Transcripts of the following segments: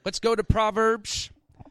Let's go to Proverbs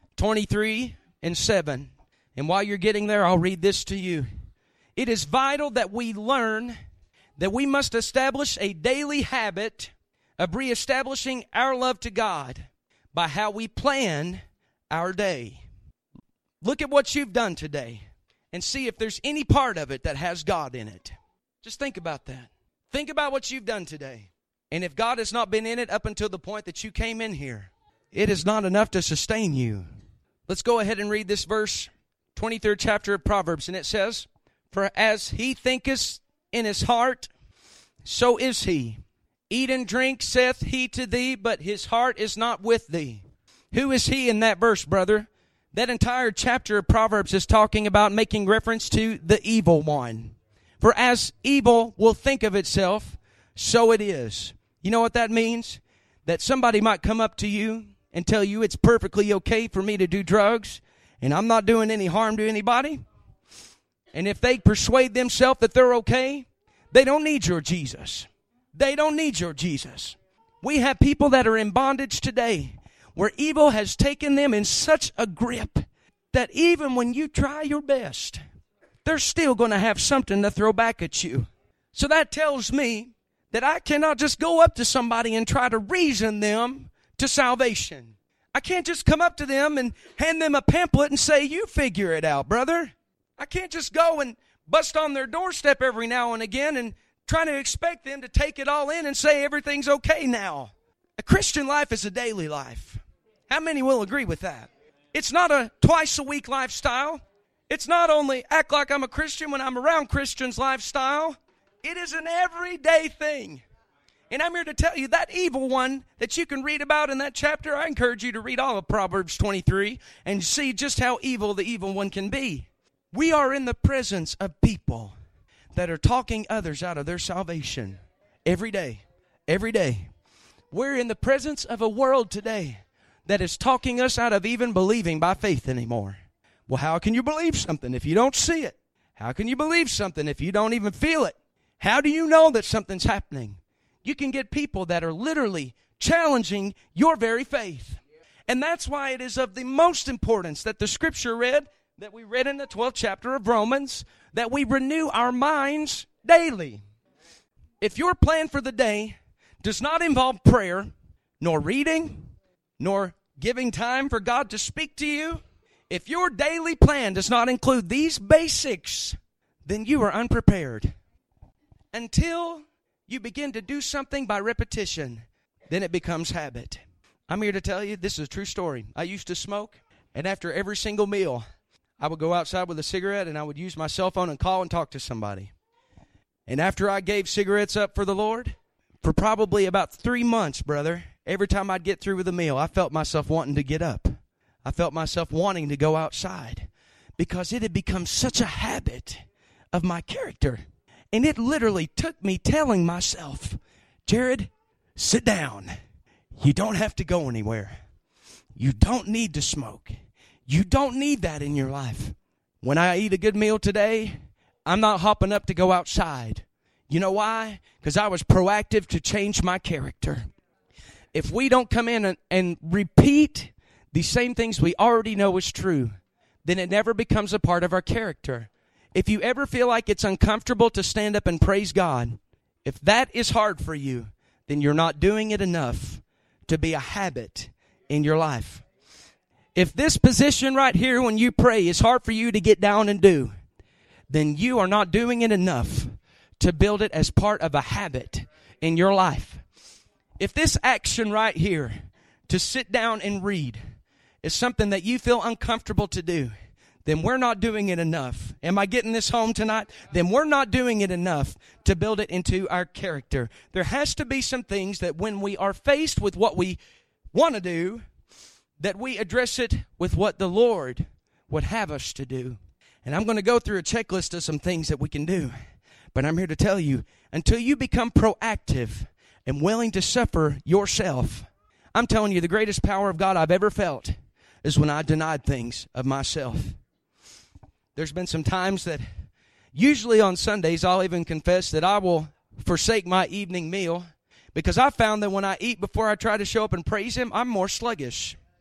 23:7. And while you're getting there, I'll read this to you. It is vital that we learn that we must establish a daily habit of reestablishing our love to God by how we plan our day. Look at what you've done today and see if there's any part of it that has God in it. Just think about that. Think about what you've done today. And if God has not been in it up until the point that you came in here, it is not enough to sustain you. Let's go ahead and read this verse, 23rd chapter of Proverbs. And it says, "For as he thinketh in his heart, so is he. Eat and drink, saith he to thee, but his heart is not with thee." Who is he in that verse, brother? That entire chapter of Proverbs is talking about making reference to the evil one. For as evil will think of itself, so it is. You know what that means? That somebody might come up to you and tell you it's perfectly okay for me to do drugs, and I'm not doing any harm to anybody. And if they persuade themselves that they're okay, they don't need your Jesus. They don't need your Jesus. We have people that are in bondage today where evil has taken them in such a grip that even when you try your best, they're still going to have something to throw back at you. So that tells me that I cannot just go up to somebody and try to reason them to salvation. I can't just come up to them and hand them a pamphlet and say, "You figure it out, brother." I can't just go and bust on their doorstep every now and again and try to expect them to take it all in and say everything's okay now. A Christian life is a daily life. How many will agree with that? It's not a twice-a-week lifestyle. It's not only act like I'm a Christian when I'm around Christians lifestyle. It is an everyday thing. And I'm here to tell you that evil one that you can read about in that chapter, I encourage you to read all of Proverbs 23 and see just how evil the evil one can be. We are in the presence of people that are talking others out of their salvation every day. Every day. We're in the presence of a world today that is talking us out of even believing by faith anymore. Well, how can you believe something if you don't see it? How can you believe something if you don't even feel it? How do you know that something's happening? You can get people that are literally challenging your very faith. And that's why it is of the most importance that the scripture that we read in the 12th chapter of Romans, that we renew our minds daily. If your plan for the day does not involve prayer, nor reading, nor giving time for God to speak to you, if your daily plan does not include these basics, then you are unprepared. Until you begin to do something by repetition, then it becomes habit. I'm here to tell you, this is a true story. I used to smoke, and after every single meal, I would go outside with a cigarette, and I would use my cell phone and call and talk to somebody. And after I gave cigarettes up for the Lord, for probably about 3 months, brother, every time I'd get through with a meal, I felt myself wanting to get up. I felt myself wanting to go outside because it had become such a habit of my character. And it literally took me telling myself, "Jared, sit down. You don't have to go anywhere. You don't need to smoke. You don't need that in your life. When I eat a good meal today, I'm not hopping up to go outside." You know why? Because I was proactive to change my character. If we don't come in and repeat the same things we already know is true, then it never becomes a part of our character. If you ever feel like it's uncomfortable to stand up and praise God, if that is hard for you, then you're not doing it enough to be a habit in your life. If this position right here when you pray is hard for you to get down and do, then you are not doing it enough to build it as part of a habit in your life. If this action right here, to sit down and read, is something that you feel uncomfortable to do, then we're not doing it enough. Am I getting this home tonight? Then we're not doing it enough to build it into our character. There has to be some things that when we are faced with what we want to do, that we address it with what the Lord would have us to do. And I'm going to go through a checklist of some things that we can do. But I'm here to tell you, until you become proactive and willing to suffer yourself, I'm telling you, the greatest power of God I've ever felt is when I denied things of myself. There's been some times that, usually on Sundays, I'll even confess that I will forsake my evening meal because I found that when I eat before I try to show up and praise Him, I'm more sluggish.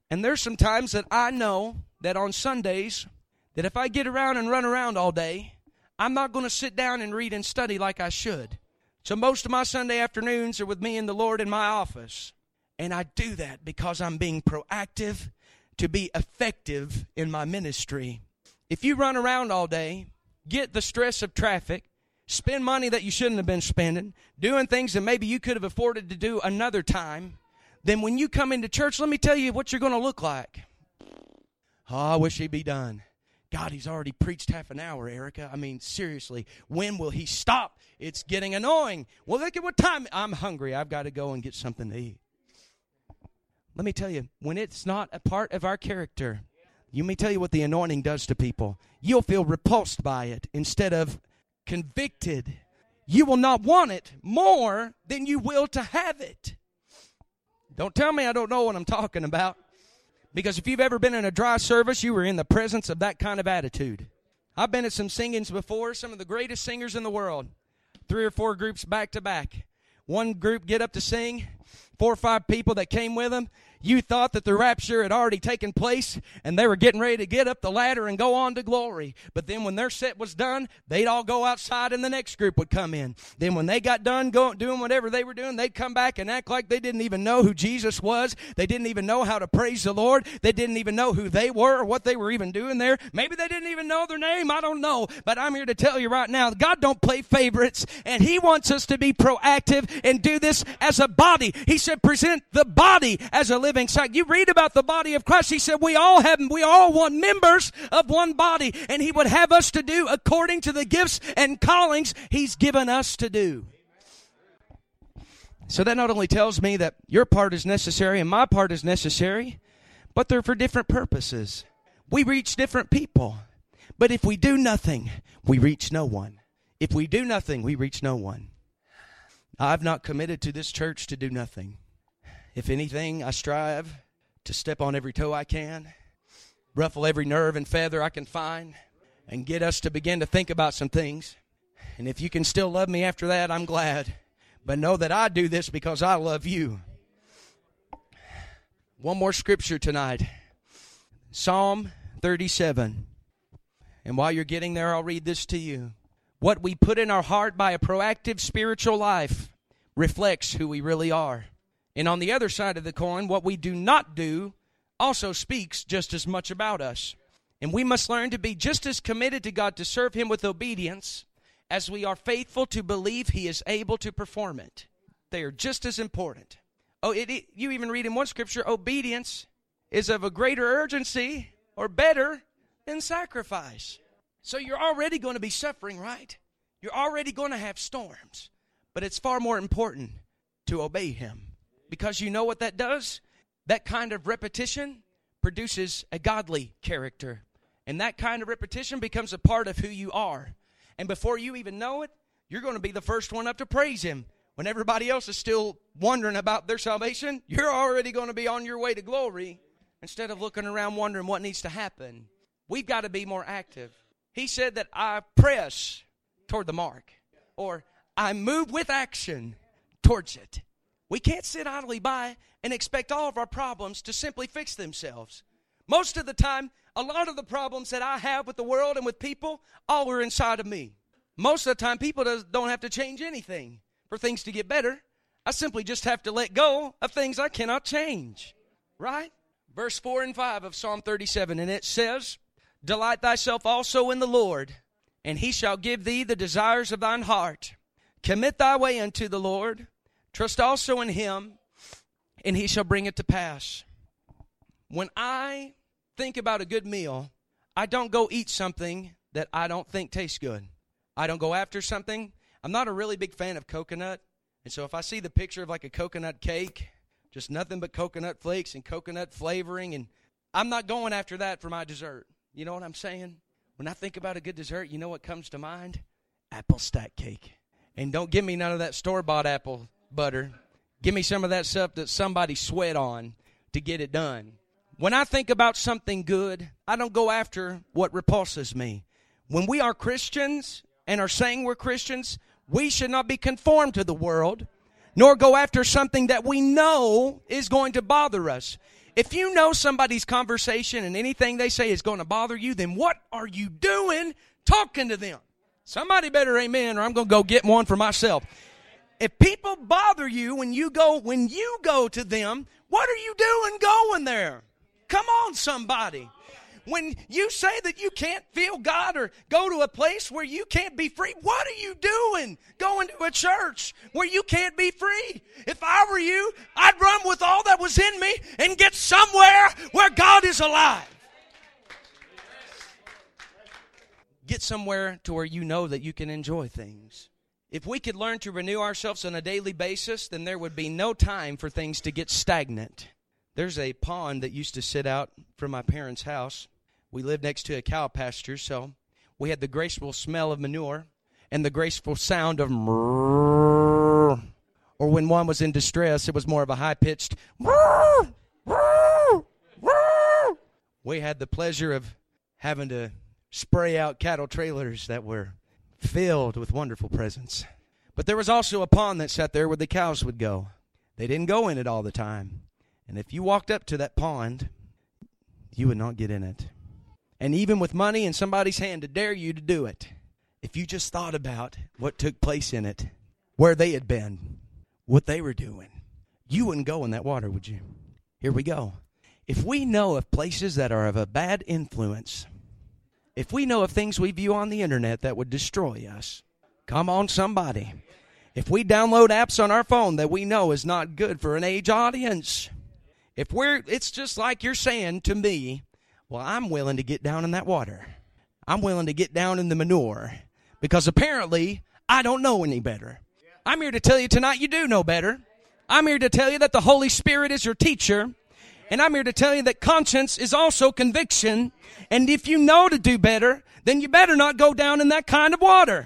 And there's some times that I know that on Sundays, that if I get around and run around all day, I'm not going to sit down and read and study like I should. So most of my Sunday afternoons are with me and the Lord in my office. And I do that because I'm being proactive to be effective in my ministry. If you run around all day, get the stress of traffic, spend money that you shouldn't have been spending, doing things that maybe you could have afforded to do another time, then when you come into church, let me tell you what you're going to look like. Oh, I wish he'd be done. God, he's already preached half an hour, Erica. I mean, seriously, when will he stop? It's getting annoying. Well, look at what time. I'm hungry. I've got to go and get something to eat. Let me tell you, when it's not a part of our character, let me tell you what the anointing does to people. You'll feel repulsed by it instead of convicted. You will not want it more than you will to have it. Don't tell me I don't know what I'm talking about. Because if you've ever been in a dry service, you were in the presence of that kind of attitude. I've been at some singings before, some of the greatest singers in the world. 3 or 4 groups back to back. One group get up to sing, 4 or 5 people that came with them. You thought that the rapture had already taken place and they were getting ready to get up the ladder and go on to glory. But then when their set was done, they'd all go outside and the next group would come in. Then when they got done doing whatever they were doing, they'd come back and act like they didn't even know who Jesus was. They didn't even know how to praise the Lord. They didn't even know who they were or what they were even doing there. Maybe they didn't even know their name. I don't know. But I'm here to tell you right now, God don't play favorites, and He wants us to be proactive and do this as a body. He said, present the body as a living sacrifice. You read about the body of Christ. He said, we all want members of one body, and He would have us to do according to the gifts and callings He's given us to do. So that not only tells me that your part is necessary and my part is necessary, but they're for different purposes. We reach different people. But if we do nothing, we reach no one. If we do nothing, we reach no one. I've not committed to this church to do nothing. If anything, I strive to step on every toe I can, ruffle every nerve and feather I can find, and get us to begin to think about some things. And if you can still love me after that, I'm glad. But know that I do this because I love you. One more scripture tonight. Psalm 37. And while you're getting there, I'll read this to you. What we put in our heart by a proactive spiritual life reflects who we really are. And on the other side of the coin, what we do not do also speaks just as much about us. And we must learn to be just as committed to God to serve Him with obedience as we are faithful to believe He is able to perform it. They are just as important. You even read in one scripture, obedience is of a greater urgency or better than sacrifice. So you're already going to be suffering, right? You're already going to have storms. But it's far more important to obey Him. Because you know what that does? That kind of repetition produces a godly character. And that kind of repetition becomes a part of who you are. And before you even know it, you're going to be the first one up to praise Him. When everybody else is still wondering about their salvation, you're already going to be on your way to glory instead of looking around wondering what needs to happen. We've got to be more active. He said that I press toward the mark, or I move with action towards it. We can't sit idly by and expect all of our problems to simply fix themselves. Most of the time, a lot of the problems that I have with the world and with people, all are inside of me. Most of the time, people don't have to change anything for things to get better. I simply just have to let go of things I cannot change. Right? Verse 4 and 5 of Psalm 37, and it says, delight thyself also in the Lord, and He shall give thee the desires of thine heart. Commit thy way unto the Lord. Trust also in Him, and He shall bring it to pass. When I think about a good meal, I don't go eat something that I don't think tastes good. I don't go after something. I'm not a really big fan of coconut. And so if I see the picture of like a coconut cake, just nothing but coconut flakes and coconut flavoring, and I'm not going after that for my dessert. You know what I'm saying? When I think about a good dessert, you know what comes to mind? Apple stack cake. And don't give me none of that store-bought apple butter. Give me some of that stuff that somebody sweat on to get it done. When I think about something good, I don't go after what repulses me. When we are Christians and are saying we're Christians, we should not be conformed to the world, nor go after something that we know is going to bother us. If you know somebody's conversation and anything they say is going to bother you, then what are you doing talking to them? Somebody better amen, or I'm going to go get one for myself. If people bother you when you go to them, what are you doing going there? Come on, somebody. When you say that you can't feel God or go to a place where you can't be free, what are you doing going to a church where you can't be free? If I were you, I'd run with all that was in me and get somewhere where God is alive. Get somewhere to where you know that you can enjoy things. If we could learn to renew ourselves on a daily basis, then there would be no time for things to get stagnant. There's a pond that used to sit out from my parents' house. We lived next to a cow pasture, so we had the graceful smell of manure and the graceful sound of mrrr. Or when one was in distress, it was more of a high-pitched mrrr, mrrr, mrrr. We had the pleasure of having to spray out cattle trailers that were filled with wonderful presents. But there was also a pond that sat there where the cows would go. They didn't go in it all the time. And if you walked up to that pond, you would not get in it. And even with money in somebody's hand to dare you to do it, if you just thought about what took place in it, where they had been, what they were doing, you wouldn't go in that water, would you? Here we go. If we know of places that are of a bad influence, if we know of things we view on the internet that would destroy us, come on, somebody. If we download apps on our phone that we know is not good for an age audience, it's just like you're saying to me, well, I'm willing to get down in that water. I'm willing to get down in the manure because apparently I don't know any better. I'm here to tell you tonight you do know better. I'm here to tell you that the Holy Spirit is your teacher. And I'm here to tell you that conscience is also conviction. And if you know to do better, then you better not go down in that kind of water.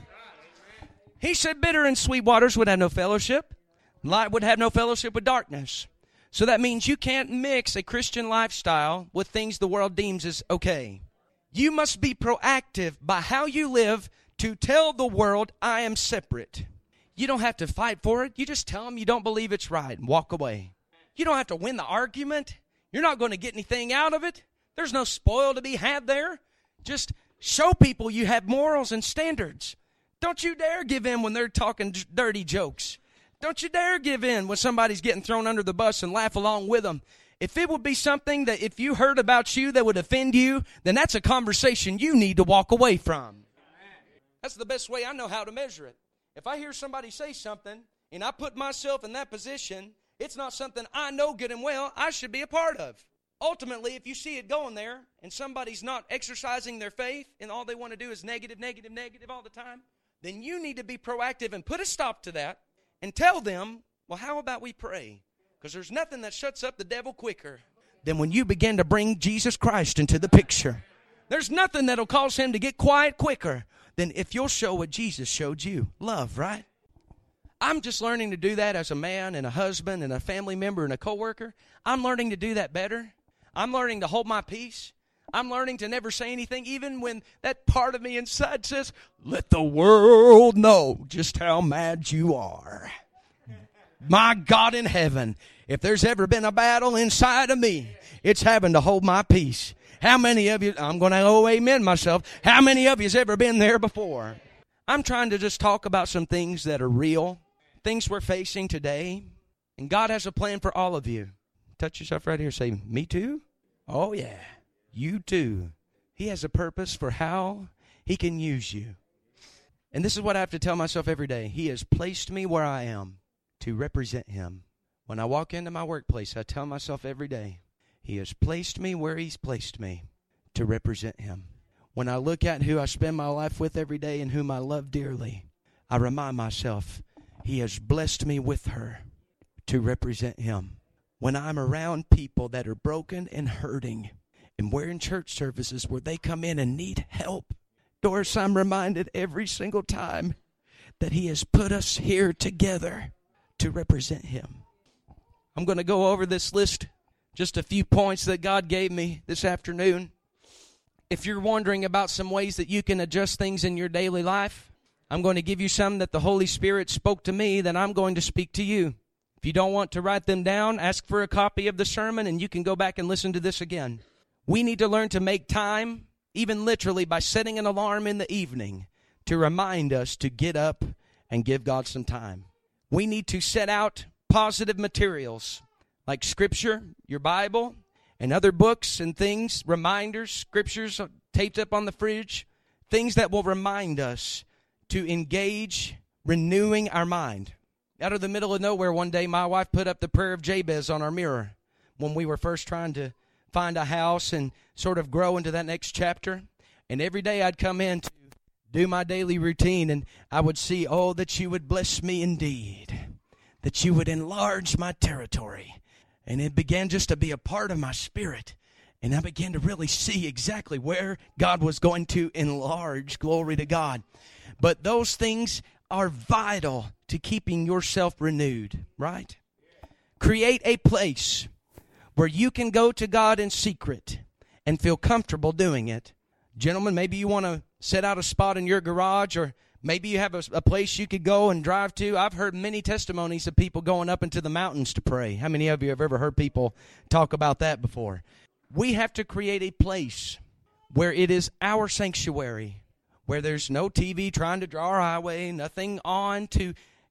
He said bitter and sweet waters would have no fellowship. Light would have no fellowship with darkness. So that means you can't mix a Christian lifestyle with things the world deems as okay. You must be proactive by how you live to tell the world, I am separate. You don't have to fight for it. You just tell them you don't believe it's right and walk away. You don't have to win the argument. You're not going to get anything out of it. There's no spoil to be had there. Just show people you have morals and standards. Don't you dare give in when they're talking dirty jokes. Don't you dare give in when somebody's getting thrown under the bus and laugh along with them. If it would be something that if you heard about you that would offend you, then that's a conversation you need to walk away from. That's the best way I know how to measure it. If I hear somebody say something and I put myself in that position, it's not something I know good and well I should be a part of. Ultimately, if you see it going there and somebody's not exercising their faith and all they want to do is negative, negative, negative all the time, then you need to be proactive and put a stop to that and tell them, well, how about we pray? Because there's nothing that shuts up the devil quicker than when you begin to bring Jesus Christ into the picture. There's nothing that'll cause him to get quiet quicker than if you'll show what Jesus showed you. Love, right? I'm just learning to do that as a man and a husband and a family member and a coworker. I'm learning to do that better. I'm learning to hold my peace. I'm learning to never say anything, even when that part of me inside says, let the world know just how mad you are. My God in heaven, if there's ever been a battle inside of me, it's having to hold my peace. How many of you, I'm going to amen myself, how many of you has ever been there before? I'm trying to just talk about some things that are real, things we're facing today, and God has a plan for all of you. Touch yourself right here, say, me too? Oh yeah, you too. He has a purpose for how he can use you. And this is what I have to tell myself every day. He has placed me where I am to represent him. When I walk into my workplace, I tell myself every day, he has placed me where he's placed me to represent him. When I look at who I spend my life with every day and whom I love dearly, I remind myself, he has blessed me with her to represent him. When I'm around people that are broken and hurting, and we're in church services where they come in and need help, Doris, I'm reminded every single time that he has put us here together to represent him. I'm going to go over this list, just a few points that God gave me this afternoon. If you're wondering about some ways that you can adjust things in your daily life, I'm going to give you some that the Holy Spirit spoke to me that I'm going to speak to you. If you don't want to write them down, ask for a copy of the sermon and you can go back and listen to this again. We need to learn to make time, even literally by setting an alarm in the evening to remind us to get up and give God some time. We need to set out positive materials like Scripture, your Bible, and other books and things, reminders, scriptures taped up on the fridge, things that will remind us to engage renewing our mind. Out of the middle of nowhere one day, my wife put up the prayer of Jabez on our mirror when we were first trying to find a house and sort of grow into that next chapter. And every day I'd come in to do my daily routine, and I would see, oh, that you would bless me indeed, that you would enlarge my territory. And it began just to be a part of my spirit. And I began to really see exactly where God was going to enlarge. Glory to God. But those things are vital to keeping yourself renewed, right? Create a place where you can go to God in secret and feel comfortable doing it. Gentlemen, maybe you want to set out a spot in your garage, or maybe you have a place you could go and drive to. I've heard many testimonies of people going up into the mountains to pray. How many of you have ever heard people talk about that before? We have to create a place where it is our sanctuary, where there's no TV trying to draw our highway, nothing on to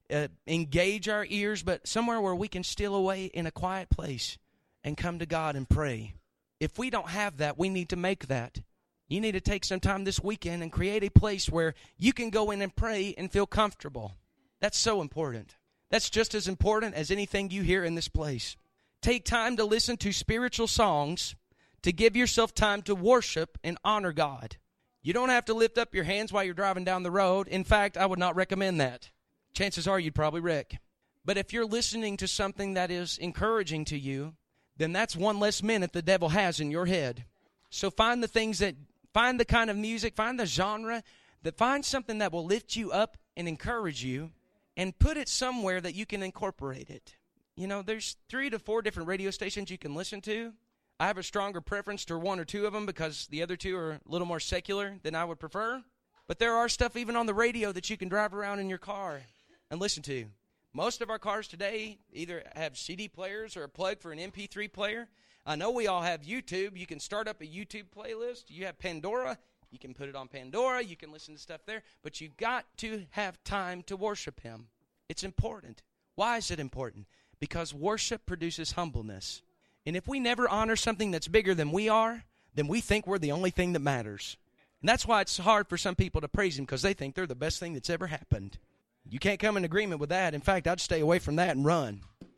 engage our ears, but somewhere where we can steal away in a quiet place and come to God and pray. If we don't have that, we need to make that. You need to take some time this weekend and create a place where you can go in and pray and feel comfortable. That's so important. That's just as important as anything you hear in this place. Take time to listen to spiritual songs to give yourself time to worship and honor God. You don't have to lift up your hands while you're driving down the road. In fact, I would not recommend that. Chances are you'd probably wreck. But if you're listening to something that is encouraging to you, then that's one less minute the devil has in your head. So find the kind of music, find the genre, find something that will lift you up and encourage you, and put it somewhere that you can incorporate it. You know, there's 3 to 4 different radio stations you can listen to. I have a stronger preference to 1 or 2 of them because the other 2 are a little more secular than I would prefer. But there are stuff even on the radio that you can drive around in your car and listen to. Most of our cars today either have CD players or a plug for an MP3 player. I know we all have YouTube. You can start up a YouTube playlist. You have Pandora. You can put it on Pandora. You can listen to stuff there. But you've got to have time to worship Him. It's important. Why is it important? Because worship produces humbleness. And if we never honor something that's bigger than we are, then we think we're the only thing that matters. And that's why it's hard for some people to praise Him, because they think they're the best thing that's ever happened. You can't come in agreement with that. In fact, I'd stay away from that and run.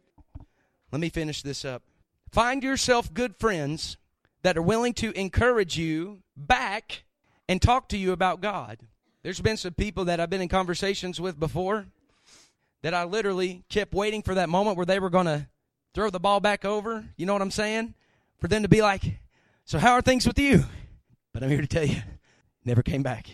Let me finish this up. Find yourself good friends that are willing to encourage you back and talk to you about God. There's been some people that I've been in conversations with before that I literally kept waiting for that moment where they were going to throw the ball back over. You know what I'm saying? For them to be like, so how are things with you? But I'm here to tell you, never came back.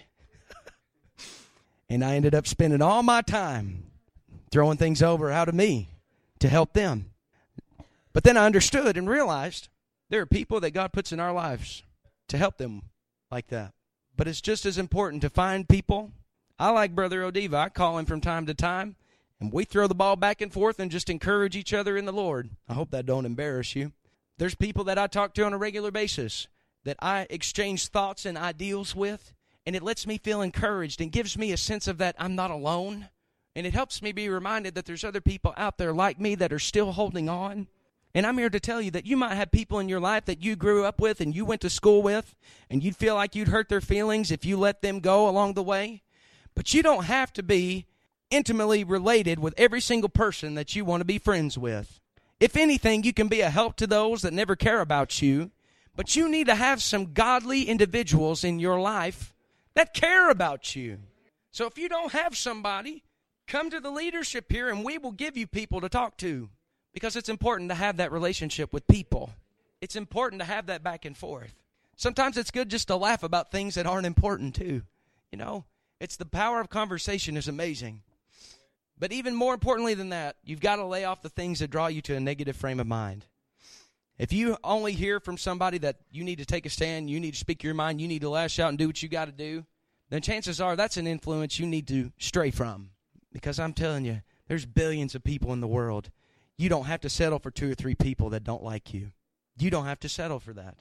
And I ended up spending all my time throwing things over out of me to help them. But then I understood and realized there are people that God puts in our lives to help them like that. But it's just as important to find people. I like Brother Odiva. I call him from time to time, and we throw the ball back and forth and just encourage each other in the Lord. I hope that don't embarrass you. There's people that I talk to on a regular basis that I exchange thoughts and ideals with, and it lets me feel encouraged and gives me a sense of that I'm not alone. And it helps me be reminded that there's other people out there like me that are still holding on. And I'm here to tell you that you might have people in your life that you grew up with and you went to school with, and you'd feel like you'd hurt their feelings if you let them go along the way. But you don't have to be intimately related with every single person that you want to be friends with. If anything, you can be a help to those that never care about you. But you need to have some godly individuals in your life that care about you. So if you don't have somebody, come to the leadership here and we will give you people to talk to. Because it's important to have that relationship with people. It's important to have that back and forth. Sometimes it's good just to laugh about things that aren't important too. You know, it's the power of conversation is amazing. But even more importantly than that, you've got to lay off the things that draw you to a negative frame of mind. If you only hear from somebody that you need to take a stand, you need to speak your mind, you need to lash out and do what you got to do, then chances are that's an influence you need to stray from. Because I'm telling you, there's billions of people in the world. You don't have to settle for 2 or 3 people that don't like you. You don't have to settle for that.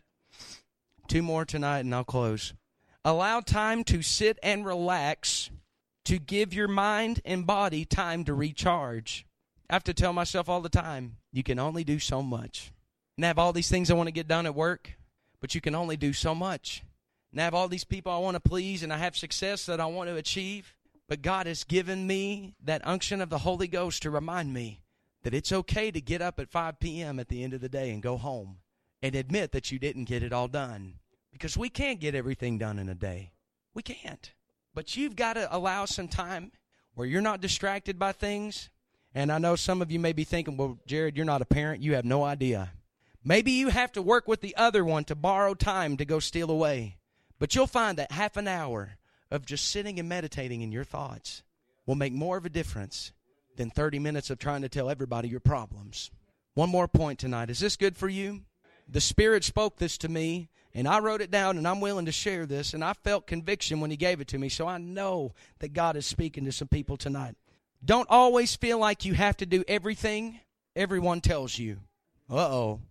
2 more tonight and I'll close. Allow time to sit and relax, to give your mind and body time to recharge. I have to tell myself all the time, you can only do so much. And I have all these things I want to get done at work, but you can only do so much. And I have all these people I want to please, and I have success that I want to achieve. But God has given me that unction of the Holy Ghost to remind me that it's okay to get up at 5 p.m. at the end of the day and go home and admit that you didn't get it all done. Because we can't get everything done in a day. We can't. But you've got to allow some time where you're not distracted by things. And I know some of you may be thinking, well, Jared, you're not a parent. You have no idea. Maybe you have to work with the other one to borrow time to go steal away. But you'll find that half an hour of just sitting and meditating in your thoughts will make more of a difference than 30 minutes of trying to tell everybody your problems. One more point tonight. Is this good for you? The Spirit spoke this to me, and I wrote it down, and I'm willing to share this, and I felt conviction when He gave it to me, so I know that God is speaking to some people tonight. Don't always feel like you have to do everything everyone tells you. Uh-oh.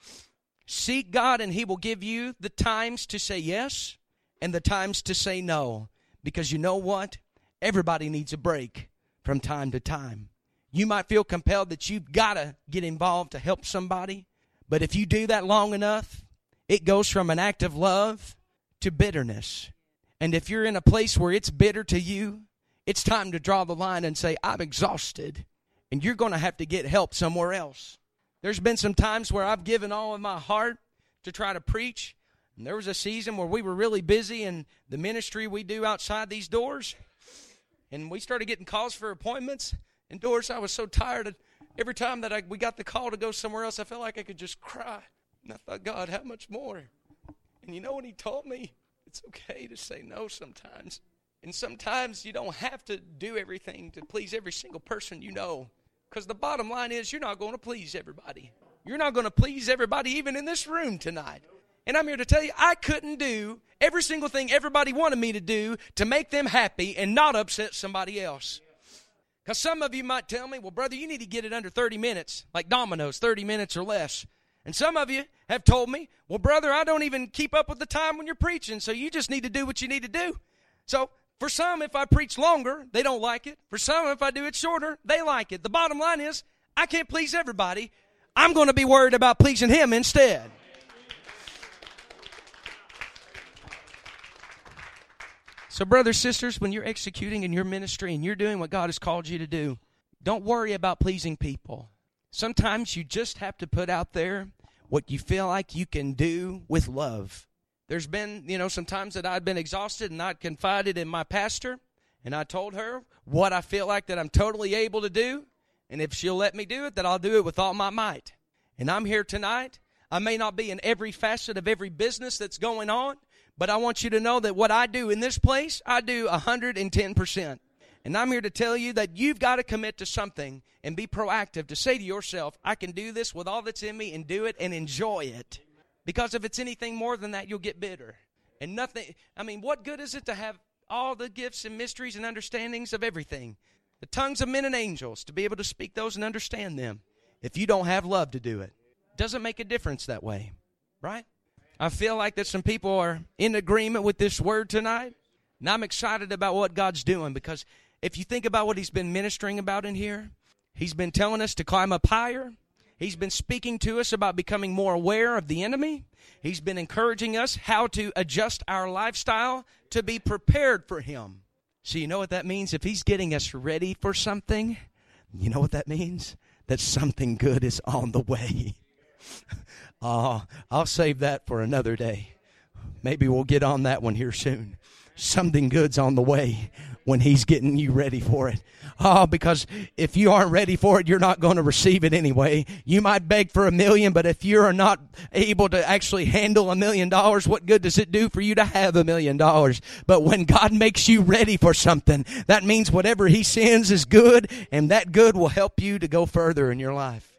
Seek God, and He will give you the times to say yes and the times to say no. Because you know what? Everybody needs a break from time to time. You might feel compelled that you've got to get involved to help somebody. But if you do that long enough, it goes from an act of love to bitterness. And if you're in a place where it's bitter to you, it's time to draw the line and say, I'm exhausted. And you're going to have to get help somewhere else. There's been some times where I've given all of my heart to try to preach. And there was a season where we were really busy in the ministry we do outside these doors. And we started getting calls for appointments. And Doris, I was so tired of every time that we got the call to go somewhere else, I felt like I could just cry. And I thought, God, how much more? And you know what He taught me? It's okay to say no sometimes. And sometimes you don't have to do everything to please every single person you know. Because the bottom line is you're not going to please everybody. You're not going to please everybody even in this room tonight. And I'm here to tell you, I couldn't do every single thing everybody wanted me to do to make them happy and not upset somebody else. Because some of you might tell me, well, brother, you need to get it under 30 minutes, like Domino's, 30 minutes or less. And some of you have told me, well, brother, I don't even keep up with the time when you're preaching, so you just need to do what you need to do. So for some, if I preach longer, they don't like it. For some, if I do it shorter, they like it. The bottom line is, I can't please everybody. I'm going to be worried about pleasing Him instead. So brothers, sisters, when you're executing in your ministry and you're doing what God has called you to do, don't worry about pleasing people. Sometimes you just have to put out there what you feel like you can do with love. There's been, some times that I'd been exhausted and I'd confided in my pastor, and I told her what I feel like that I'm totally able to do, and if she'll let me do it, that I'll do it with all my might. And I'm here tonight. I may not be in every facet of every business that's going on, but I want you to know that what I do in this place, I do 110%. And I'm here to tell you that you've got to commit to something and be proactive to say to yourself, I can do this with all that's in me and do it and enjoy it. Because if it's anything more than that, you'll get bitter. And what good is it to have all the gifts and mysteries and understandings of everything? The tongues of men and angels, to be able to speak those and understand them. If you don't have love to do it, doesn't make a difference that way, right? I feel like that some people are in agreement with this word tonight. And I'm excited about what God's doing, because if you think about what He's been ministering about in here, He's been telling us to climb up higher. He's been speaking to us about becoming more aware of the enemy. He's been encouraging us how to adjust our lifestyle to be prepared for Him. So you know what that means? If He's getting us ready for something, you know what that means? That something good is on the way. I'll save that for another day. Maybe we'll get on that one here soon. Something good's on the way when He's getting you ready for it. Because if you aren't ready for it, you're not going to receive it anyway. You might beg for $1 million, but if you're not able to actually handle $1 million, what good does it do for you to have $1 million? But when God makes you ready for something, that means whatever He sends is good, and that good will help you to go further in your life.